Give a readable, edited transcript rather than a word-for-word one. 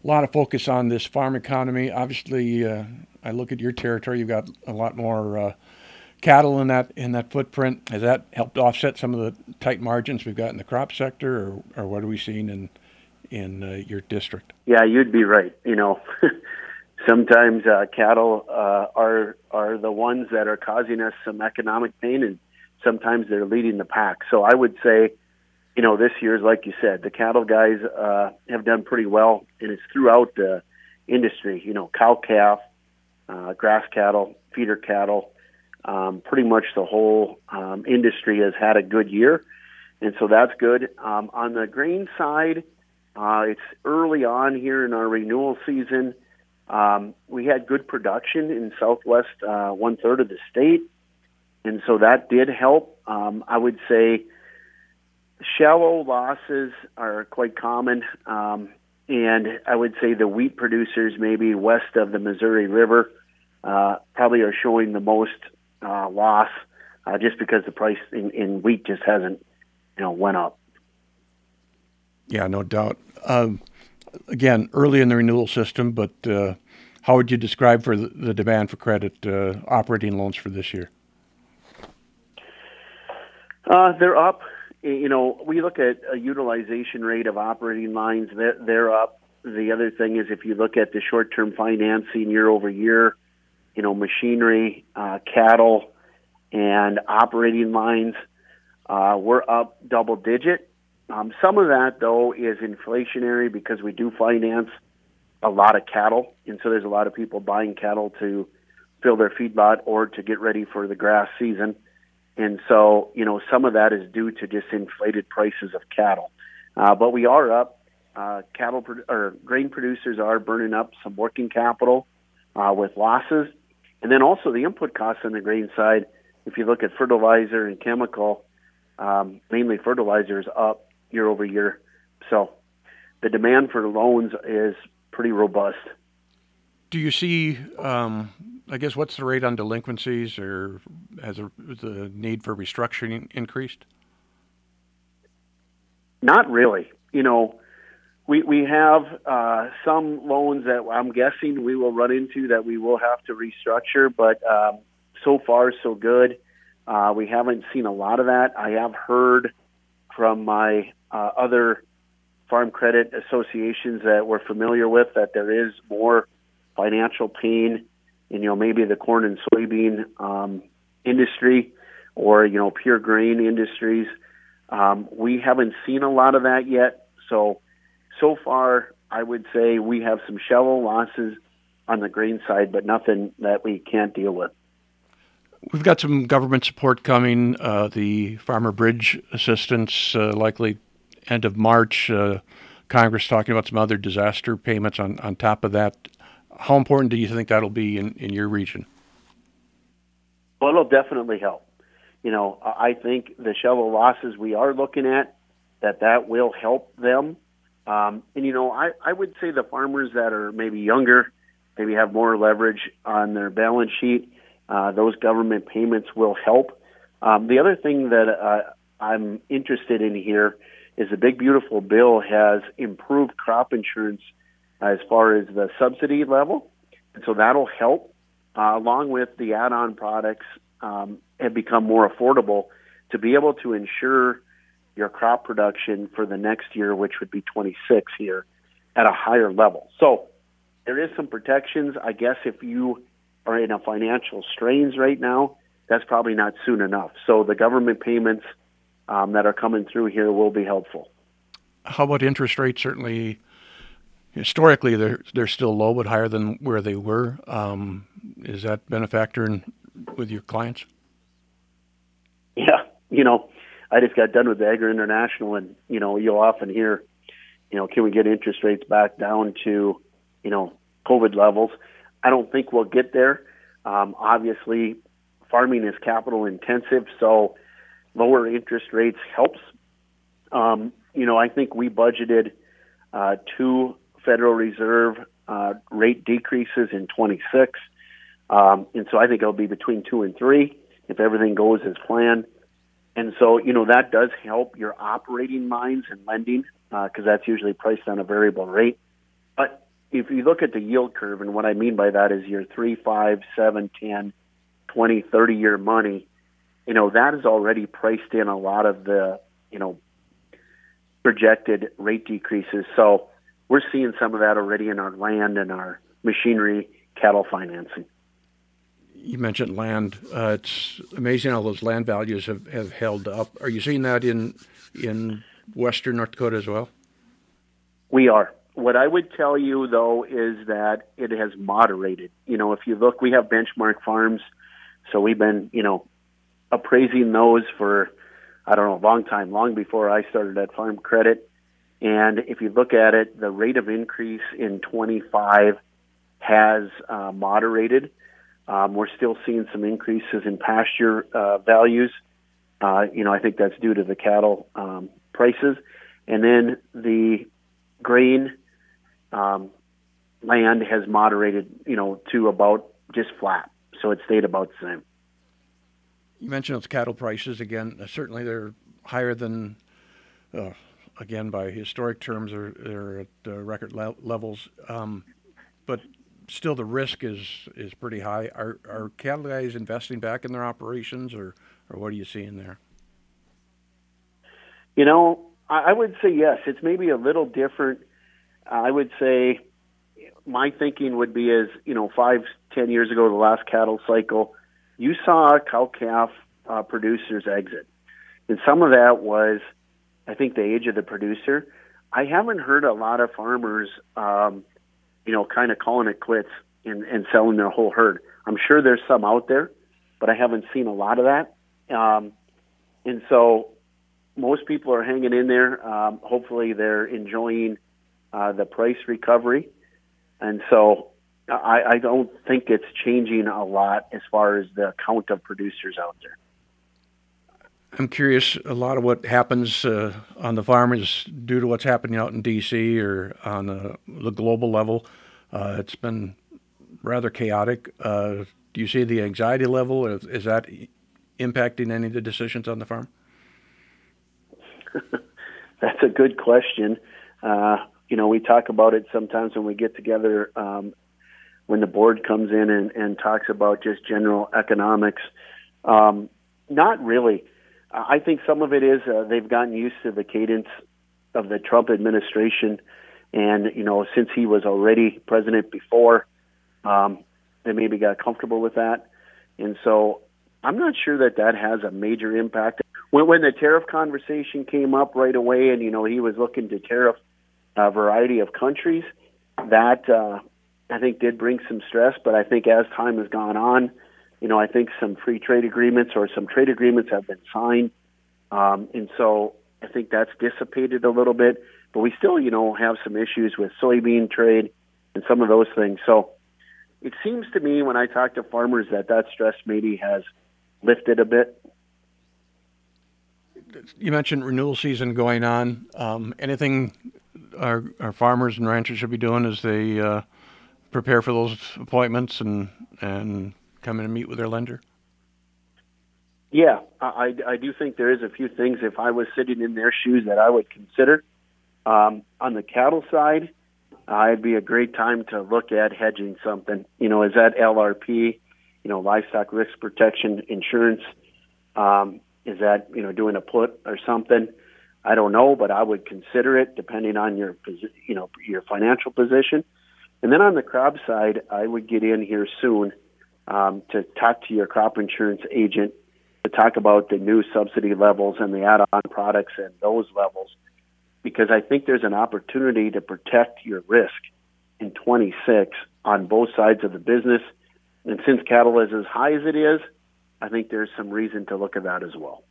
A lot of focus on this farm economy. Obviously, I look at your territory. You've got a lot more cattle in that footprint. Has that helped offset some of the tight margins we've got in the crop sector, or what are we seeing in your district? Yeah, you'd be right. Sometimes cattle are the ones that are causing us some economic pain, and sometimes they're leading the pack. So I would say, this year's, like you said, the cattle guys have done pretty well, and it's throughout the industry. Cow-calf, grass cattle, feeder cattle, pretty much the whole industry has had a good year, and so that's good. On the grain side, it's early on here in our renewal season. We had good production in Southwest, one-third of the state, and so that did help. I would say shallow losses are quite common, and I would say the wheat producers maybe west of the Missouri River probably are showing the most loss just because the price in wheat just hasn't went up. Yeah, no doubt. Again, early in the renewal system, but how would you describe for the demand for credit operating loans for this year? They're up. We look at a utilization rate of operating lines. They're up. The other thing is if you look at the short-term financing year over year, machinery, cattle, and operating lines, we're up double digit. Some of that, though, is inflationary because we do finance a lot of cattle, and so there's a lot of people buying cattle to fill their feedlot or to get ready for the grass season. And so, some of that is due to just inflated prices of cattle. But we are up. Grain producers are burning up some working capital with losses. And then also the input costs on the grain side, if you look at fertilizer and chemical, mainly fertilizer is up year over year. So the demand for loans is pretty robust. Do you see, what's the rate on delinquencies, or has the need for restructuring increased? Not really. We have some loans that I'm guessing we will run into that we will have to restructure, but so far so good. We haven't seen a lot of that. I have heard from my other farm credit associations that we're familiar with that there is more financial pain in, maybe the corn and soybean industry or, pure grain industries. We haven't seen a lot of that yet. So far, I would say we have some shallow losses on the grain side, but nothing that we can't deal with. We've got some government support coming, the Farmer Bridge assistance, likely end of March. Congress talking about some other disaster payments on top of that. How important do you think that'll be in your region? Well, it'll definitely help. I think the shallow losses we are looking at, that will help them. I would say the farmers that are maybe younger, maybe have more leverage on their balance sheet, those government payments will help. The other thing that I'm interested in here is the Big Beautiful Bill has improved crop insurance as far as the subsidy level, and so that'll help, along with the add-on products have become more affordable to be able to insure your crop production for the next year, which would be 26 here, at a higher level. So there is some protections. I guess if you are in a financial strains right now, that's probably not soon enough. So the government payments that are coming through here will be helpful. How about interest rates? Certainly, historically, they're still low, but higher than where they were. Has that been a factor with your clients? Yeah, I just got done with the Agri International, and you'll often hear, can we get interest rates back down to, COVID levels? I don't think we'll get there. Obviously, farming is capital intensive, so lower interest rates helps. I think we budgeted 2 Federal Reserve rate decreases in 26, and so I think it'll be between 2 and 3 if everything goes as planned. And so, that does help your operating lines and lending because that's usually priced on a variable rate. But if you look at the yield curve, and what I mean by that is your 3, 5, 7, 10, 20, 30-year money, that is already priced in a lot of the, projected rate decreases. So we're seeing some of that already in our land and our machinery, cattle financing. You mentioned land. It's amazing how those land values have held up. Are you seeing that in western North Dakota as well? We are. What I would tell you, though, is that it has moderated. If you look, we have benchmark farms, so we've been, appraising those for, a long time, long before I started at Farm Credit. And if you look at it, the rate of increase in 25 has moderated. We're still seeing some increases in pasture values. I think that's due to the cattle prices. And then the grain land has moderated, to about just flat. So it stayed about the same. You mentioned those cattle prices again. Certainly they're higher than, again, by historic terms, they're at record levels. But still the risk is pretty high. Are cattle guys investing back in their operations, or what are you seeing there? I would say yes. It's maybe a little different. I would say my thinking would be 5, 10 years ago, the last cattle cycle, you saw cow-calf producers exit. And some of that was, I think, the age of the producer. I haven't heard a lot of farmers, kind of calling it quits and selling their whole herd. I'm sure there's some out there, but I haven't seen a lot of that. And so most people are hanging in there. Hopefully they're enjoying the price recovery. And so I don't think it's changing a lot as far as the count of producers out there. I'm curious, a lot of what happens on the farm is due to what's happening out in D.C. or on the global level. It's been rather chaotic. Do you see the anxiety level? Is that impacting any of the decisions on the farm? That's a good question. We talk about it sometimes when we get together, when the board comes in and talks about just general economics. Not really. I think some of it is they've gotten used to the cadence of the Trump administration. And, since he was already president before, they maybe got comfortable with that. And so I'm not sure that has a major impact. When the tariff conversation came up right away and, he was looking to tariff a variety of countries, that I think did bring some stress. But I think as time has gone on, I think some free trade agreements or some trade agreements have been signed. And so I think that's dissipated a little bit. But we still, have some issues with soybean trade and some of those things. So it seems to me when I talk to farmers that stress maybe has lifted a bit. You mentioned renewal season going on. Anything our farmers and ranchers should be doing as they prepare for those appointments and come in and meet with their lender? Yeah, I do think there is a few things if I was sitting in their shoes that I would consider. On the cattle side, it'd be a great time to look at hedging something. Is that LRP, livestock risk protection insurance? Is that, doing a put or something? I don't know, but I would consider it depending on your financial position. And then on the crop side, I would get in here soon to talk to your crop insurance agent to talk about the new subsidy levels and the add-on products and those levels, because I think there's an opportunity to protect your risk in 26 on both sides of the business. And since cattle is as high as it is, I think there's some reason to look at that as well.